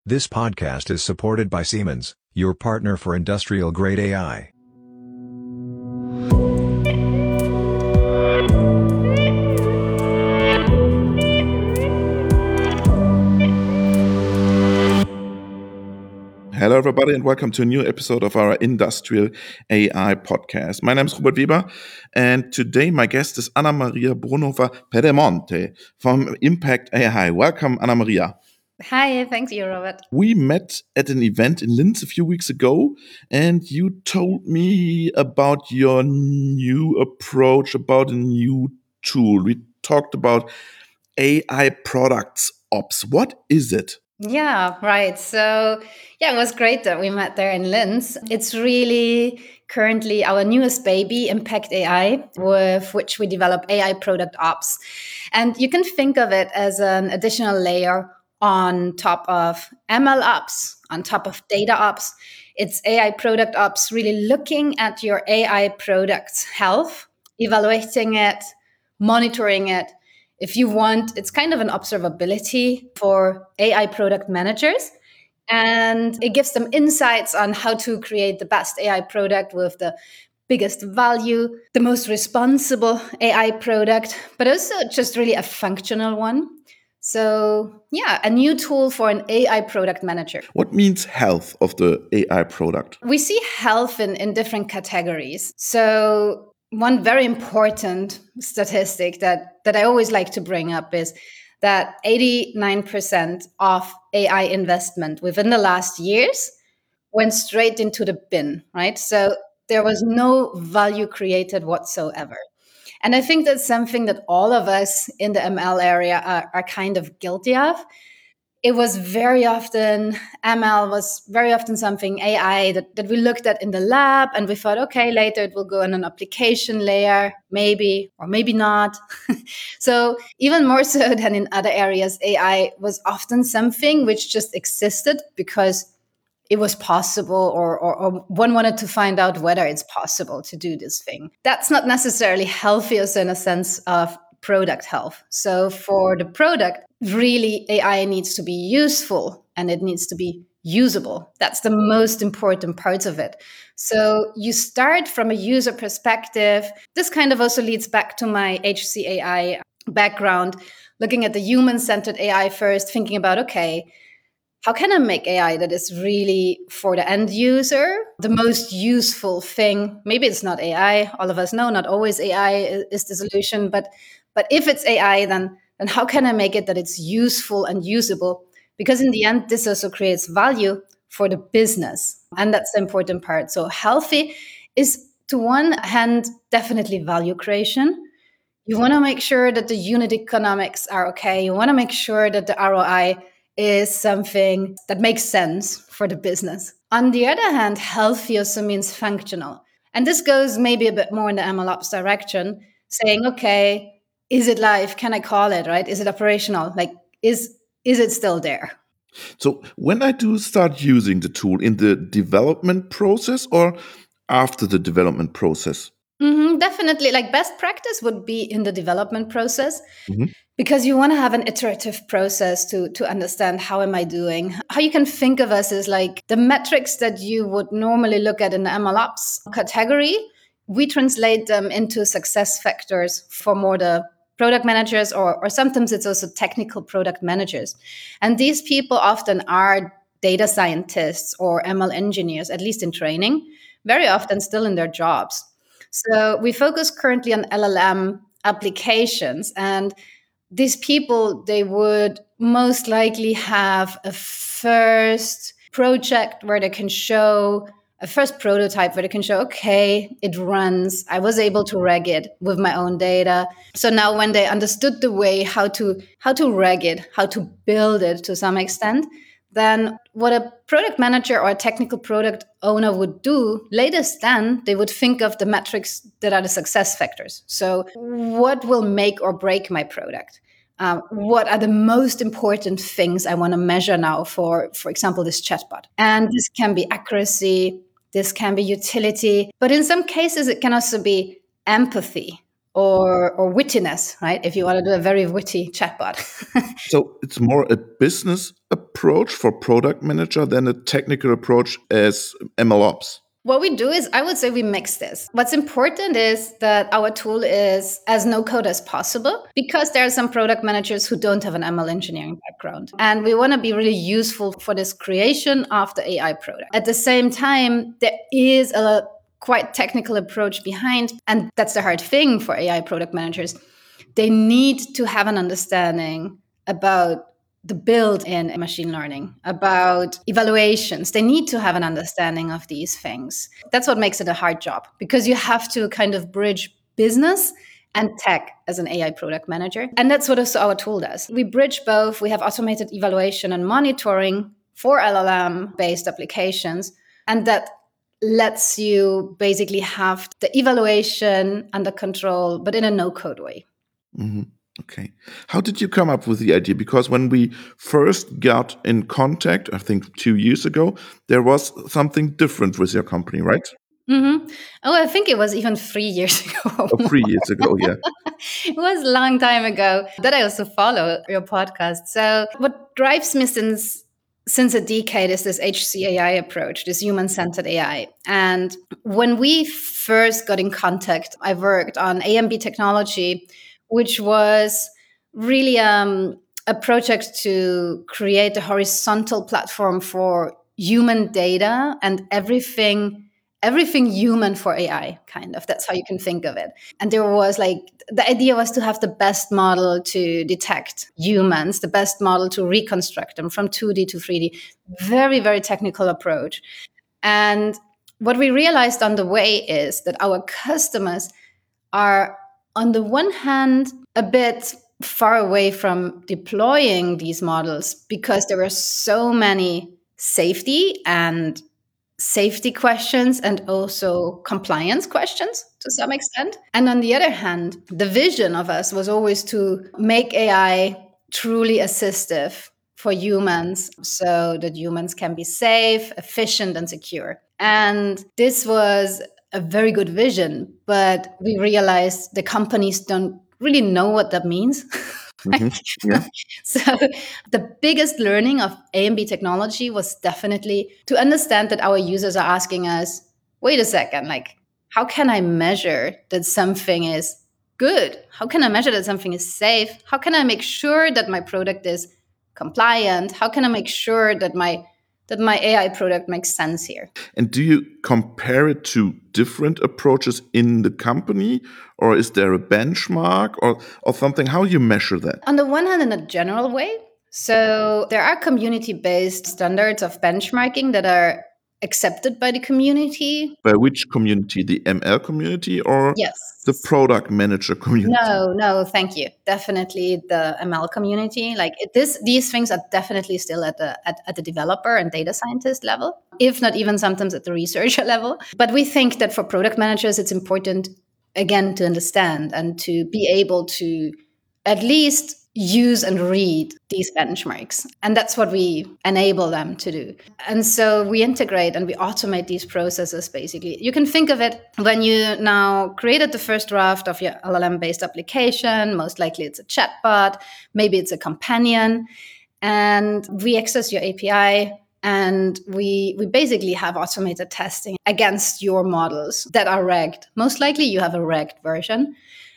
This podcast is supported by Siemens, your partner for industrial-grade AI. Hello, everybody, and welcome to a new episode of our Industrial AI podcast. My name is Robert Weber, and today my guest is Anna Maria Brunhofer-Pedemonte from Impact AI. Welcome, Anna Maria. Hi, thanks you, Robert. We met at an event in Linz a few weeks ago, and you told me about your new approach, about a new tool. We talked about AI products ops. What is it? Yeah, right. So, it was great that we met there in Linz. It's really currently our newest baby, Impact AI, with which we develop AI product ops. And you can think of it as an additional layer on top of ML ops, on top of data ops. It's AI product ops, really looking at your AI product's health, evaluating it, monitoring it. If you want, it's kind of an observability for AI product managers. And it gives them insights on how to create the best AI product with the biggest value, the most responsible AI product, but also just really a functional one. So, a new tool for an AI product manager. What means health of the AI product? We see health in different categories. So, one very important statistic that I always like to bring up is that 89% of AI investment within the last years went straight into the bin, right? So there was no value created whatsoever. And I think that's something that all of us in the ML area are kind of guilty of. It was very often, ML was very often something AI that we looked at in the lab and we thought, okay, later it will go on an application layer, maybe, or maybe not. So even more so than in other areas, AI was often something which just existed because it was possible or one wanted to find out whether it's possible to do this thing. That's not necessarily healthy also in a sense of product health. So for the product, really AI needs to be useful and it needs to be usable. That's the most important parts of it. So you start from a user perspective. This kind of also leads back to my HCAI background, looking at the human-centered AI first, thinking about, okay, how can I make AI that is really for the end user, the most useful thing? Maybe it's not AI. All of us know not always AI is the solution, but if it's AI, then how can I make it that it's useful and usable? Because in the end, this also creates value for the business. And that's the important part. So healthy is, to one hand, definitely value creation. You want to make sure that the unit economics are okay. You want to make sure that the ROI is something that makes sense for the business. On the other hand, healthy also means functional. And this goes maybe a bit more in the MLOps direction, saying, okay, is it live? Can I call it, right? Is it operational? Like, is it still there? So when I do start using the tool, in the development process or after the development process? Definitely. Like best practice would be in the development process. Mm-hmm. Because you want to have an iterative process to understand how am I doing. How you can think of us as like the metrics that you would normally look at in the MLOps category, we translate them into success factors for more the product managers or sometimes it's also technical product managers. And these people often are data scientists or ML engineers, at least in training, very often still in their jobs. So we focus currently on LLM applications, and these people, they would most likely have a first project where they can show a first prototype where they can show, okay, it runs. I was able to reg it with my own data. So now when they understood the way how to reg it, how to build it to some extent, then what a product manager or a technical product owner would do latest, then they would think of the metrics that are the success factors. So what will make or break my product? What are the most important things I want to measure now for example, this chatbot? And this can be accuracy, this can be utility, but in some cases it can also be empathy. or wittiness, right? If you want to do a very witty chatbot. So it's more a business approach for product manager than a technical approach as MLOps. What we do is, I would say we mix this. What's important is that our tool is as no code as possible, because there are some product managers who don't have an ML engineering background. And we want to be really useful for this creation of the AI product. At the same time, there is a quite technical approach behind, and that's the hard thing for AI product managers. They need to have an understanding about the build in machine learning, about evaluations. They need to have an understanding of these things. That's what makes it a hard job, because you have to kind of bridge business and tech as an AI product manager. And that's what our tool does. We bridge both. We have automated evaluation and monitoring for LLM-based applications. And that lets you basically have the evaluation under control, but in a no-code way. Mm-hmm. Okay. How did you come up with the idea? Because when we first got in contact, I think 2 years ago, there was something different with your company, right? Mm-hmm. Oh, I think it was even 3 years ago. Oh, 3 years ago, yeah. It was a long time ago that I also follow your podcast. So what drives me since a decade is this HCAI approach, this human-centered AI. And when we first got in contact, I worked on AMB technology, which was really a project to create a horizontal platform for human data and everything human for AI, kind of. That's how you can think of it. And there was the idea was to have the best model to detect humans, the best model to reconstruct them from 2D to 3D. Very, very technical approach. And what we realized on the way is that our customers are, on the one hand, a bit far away from deploying these models because there are so many safety questions and also compliance questions to some extent. And on the other hand, the vision of us was always to make AI truly assistive for humans so that humans can be safe, efficient, and secure. And this was a very good vision, but we realized the companies don't really know what that means. Mm-hmm. Yeah. So the biggest learning of AMB technology was definitely to understand that our users are asking us, wait a second, how can I measure that something is good? How can I measure that something is safe? How can I make sure that my product is compliant? How can I make sure that my AI product makes sense here? And do you compare it to different approaches in the company, or is there a benchmark or something? How you measure that? On the one hand, in a general way. So there are community-based standards of benchmarking that are accepted by the community. By which community? The ML community or yes, the product manager community? No, thank you. Definitely the ML community. These things are definitely still at the developer and data scientist level, if not even sometimes at the researcher level. But we think that for product managers, it's important, again, to understand and to be able to at least use and read these benchmarks. And that's what we enable them to do. And so we integrate and we automate these processes, basically. You can think of it when you now created the first draft of your LLM-based application. Most likely it's a chatbot, maybe it's a companion. And we access your API and we basically have automated testing against your models that are regged. Most likely you have a regged version.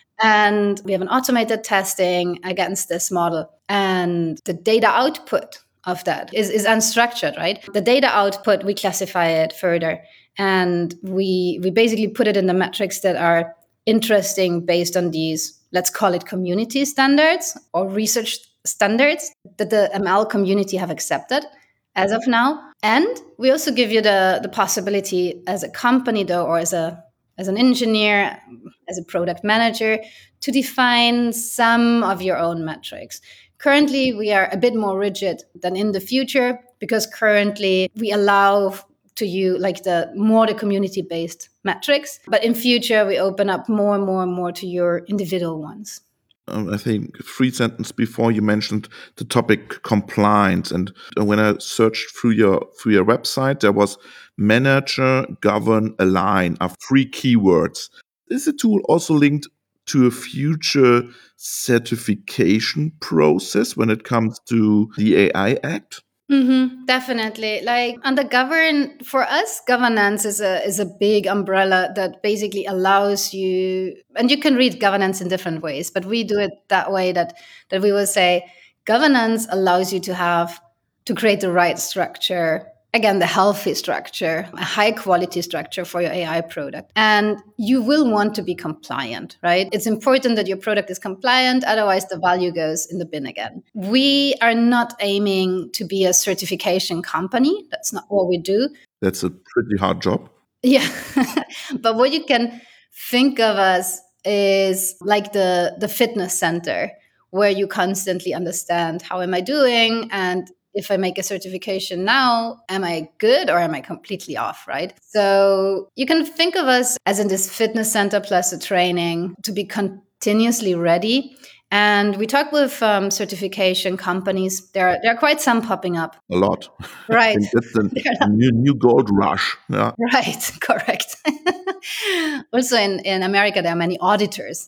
And we have an automated testing against this model. And the data output of that is unstructured, right? The data output, we classify it further. And we basically put it in the metrics that are interesting based on these, let's call it community standards or research standards that the ML community have accepted as of now. And we also give you the possibility as a company, though, or as an engineer, as a product manager, to define some of your own metrics. Currently, we are a bit more rigid than in the future because currently we allow to you the community-based metrics. But in future, we open up more and more to your individual ones. I think 3 sentences before you mentioned the topic compliance. And when I searched through your website, there was manager, govern, align are 3 keywords. Is the tool also linked to a future certification process when it comes to the AI Act? Definitely. Like for us, governance is a big umbrella that basically allows you, and you can read governance in different ways, but we do it that way that we will say governance allows you to create the right structure. Again, the healthy structure, a high quality structure for your AI product. And you will want to be compliant, right? It's important that your product is compliant. Otherwise, the value goes in the bin again. We are not aiming to be a certification company. That's not what we do. That's a pretty hard job. Yeah. But what you can think of us is like the fitness center, where you constantly understand, how am I doing? And if I make a certification now, am I good or am I completely off, right? So you can think of us as in this fitness center plus a training to be continuously ready. And we talk with certification companies. There are quite some popping up. A lot. Right. I think that's the new gold rush. Yeah. Right, correct. Also in America, there are many auditors.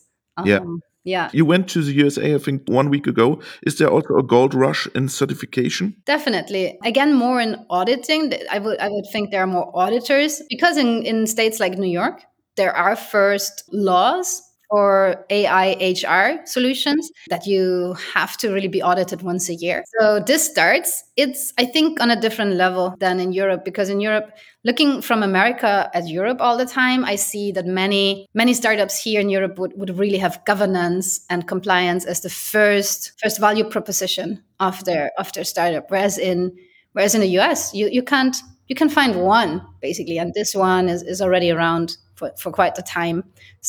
Yeah. You went to the USA, I think, 1 week ago. Is there also a gold rush in certification? Definitely. Again, more in auditing. I would think there are more auditors because in states like New York, there are first laws for AI HR solutions that you have to really be audited once a year. So this starts, it's, I think, on a different level than in Europe, because in Europe, looking from America at Europe all the time, I see that many startups here in Europe would really have governance and compliance as the first value proposition of their startup. Whereas in the US, you can find one basically, and this one is already around for quite the time.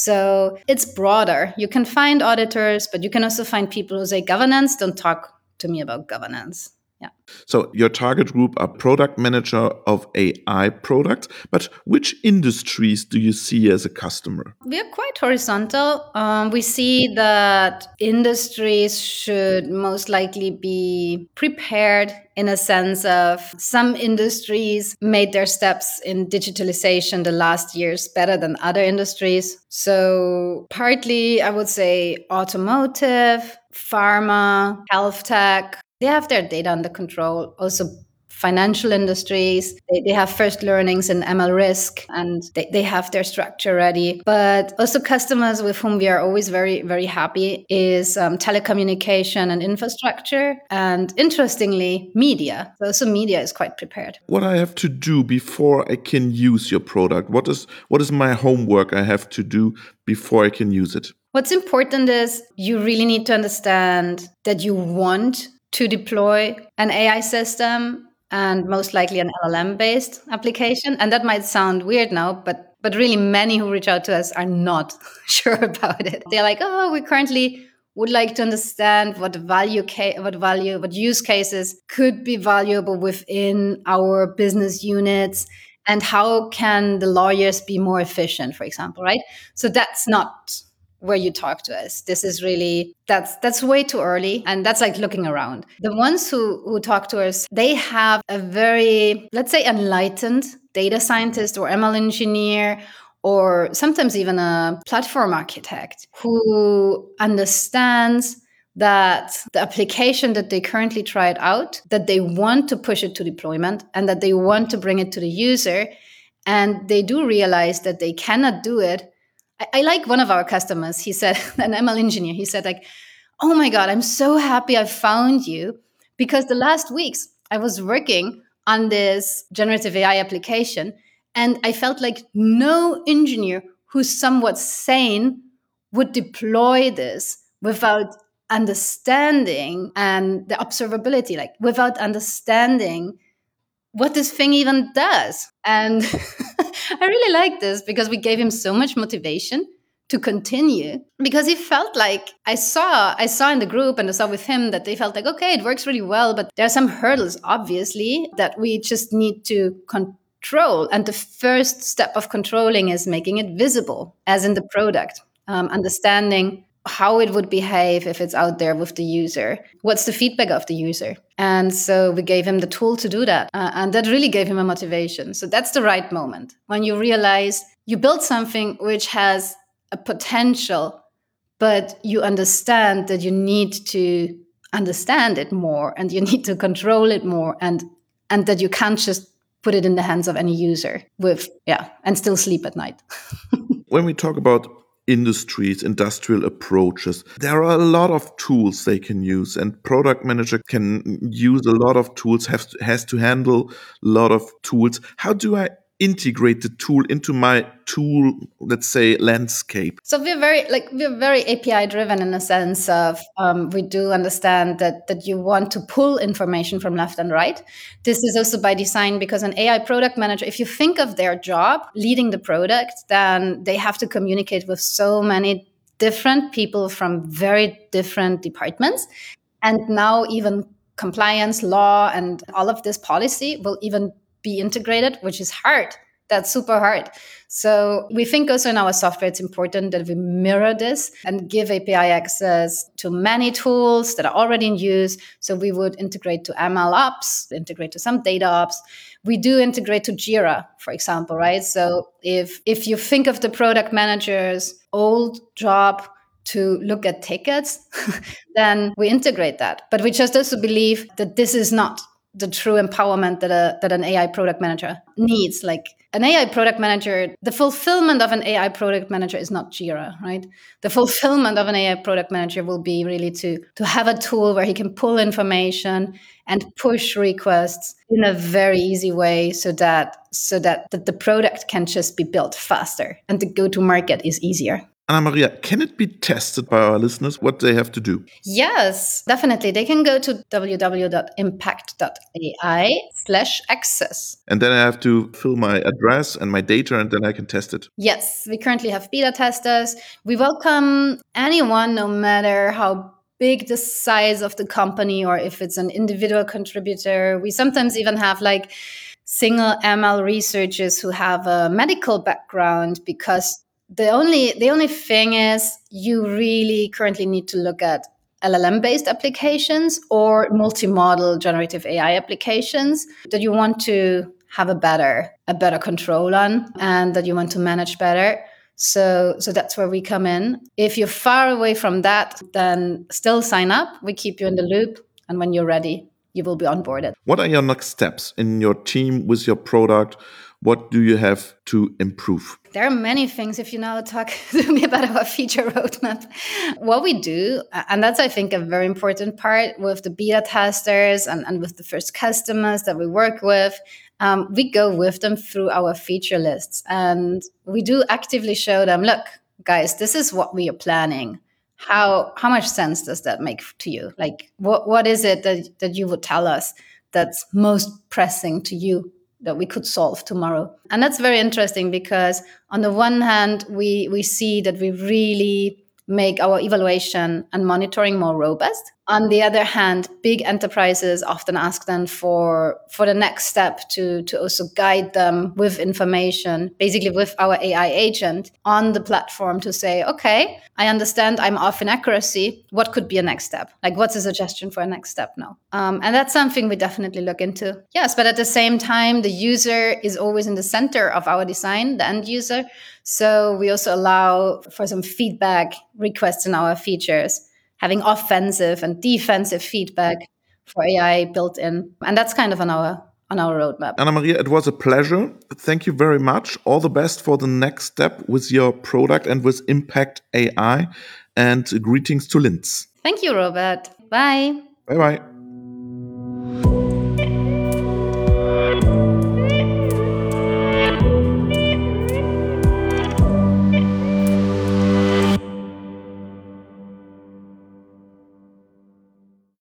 So it's broader. You can find auditors, but you can also find people who say governance. Don't talk to me about governance. Yeah. So your target group are product manager of AI products, but which industries do you see as a customer? We are quite horizontal. We see that industries should most likely be prepared in a sense of some industries made their steps in digitalization the last years better than other industries. So partly, I would say automotive, pharma, health tech, they have their data under control. Also, financial industries, they have first learnings in ML risk, and they have their structure ready. But also customers with whom we are always very, very happy is telecommunication and infrastructure. And interestingly, media. So also media is quite prepared. What I have to do before I can use your product? What is my homework I have to do before I can use it? What's important is you really need to understand that you want to deploy an AI system and most likely an LLM-based application. And that might sound weird now, but really many who reach out to us are not sure about it. They're like, oh, we currently would like to understand what use cases could be valuable within our business units, and how can the lawyers be more efficient, for example, right? So that's not where you talk to us. This is really, that's way too early. And that's like looking around. The ones who talk to us, they have a very, let's say, enlightened data scientist or ML engineer, or sometimes even a platform architect who understands that the application that they currently tried out, that they want to push it to deployment and that they want to bring it to the user. And they do realize that they cannot do it. I like one of our customers, he said, an ML engineer, he said like, oh my God, I'm so happy I found you, because the last weeks I was working on this generative AI application and I felt like no engineer who's somewhat sane would deploy this without understanding and the observability, like without understanding what this thing even does. And I really like this because we gave him so much motivation to continue, because he felt like I saw in the group and I saw with him that they felt like, okay, it works really well, but there are some hurdles, obviously, that we just need to control. And the first step of controlling is making it visible, as in the product, understanding how it would behave if it's out there with the user. What's the feedback of the user? And so we gave him the tool to do that. And that really gave him a motivation. So that's the right moment when you realize you built something which has a potential but you understand that you need to understand it more and you need to control it more, and that you can't just put it in the hands of any user and still sleep at night. When we talk about industries, industrial approaches, there are a lot of tools they can use, and product manager can use a lot of tools, has to handle a lot of tools. How do I integrate the tool into my tool, let's say, landscape? So we're very API driven in the sense of we do understand that you want to pull information from left and right. This is also by design, because an AI product manager, if you think of their job leading the product, then they have to communicate with so many different people from very different departments. And now even compliance, law, and all of this policy will even be integrated, which is hard. That's super hard. So we think also in our software, it's important that we mirror this and give API access to many tools that are already in use. So we would integrate to ML ops, integrate to some data ops. We do integrate to Jira, for example, right? So if you think of the product manager's old job to look at tickets, then we integrate that. But we just also believe that this is not the true empowerment that an AI product manager needs. Like an AI product manager, the fulfillment of an AI product manager is not Jira, right? The fulfillment of an AI product manager will be really to have a tool where he can pull information and push requests in a very easy way so that the product can just be built faster and the go-to-market is easier. Anna-Maria, can it be tested by our listeners what they have to do? Yes, definitely. They can go to www.impact.ai/access. And then I have to fill my address and my data, and then I can test it. Yes, we currently have beta testers. We welcome anyone, no matter how big the size of the company or if it's an individual contributor. We sometimes even have like single ML researchers who have a medical background, because the only thing is you really currently need to look at LLM-based applications or multimodal generative AI applications that you want to have a better control on and that you want to manage better. So that's where we come in. If you're far away from that, then still sign up. We keep you in the loop. And when you're ready, you will be onboarded. What are your next steps in your team with your product? What do you have to improve? There are many things. If you now talk to me about our feature roadmap, what we do, and that's, I think, a very important part with the beta testers and with the first customers that we work with, we go with them through our feature lists. And we do actively show them, look, guys, this is what we are planning. How much sense does that make to you? Like, what is it that you would tell us that's most pressing to you that we could solve tomorrow? And that's very interesting, because on the one hand, we see that we really make our evaluation and monitoring more robust. On the other hand, big enterprises often ask them for the next step to also guide them with information, basically with our AI agent on the platform, to say, okay, I understand I'm off in accuracy. What could be a next step? Like, what's a suggestion for a next step now? And that's something we definitely look into. Yes, but at the same time, the user is always in the center of our design, the end user. So we also allow for some feedback requests in our features, having offensive and defensive feedback for AI built in. And that's kind of on our roadmap. Anna-Maria, it was a pleasure. Thank you very much. All the best for the next step with your product and with Impact AI. And greetings to Linz. Thank you, Robert. Bye. Bye-bye.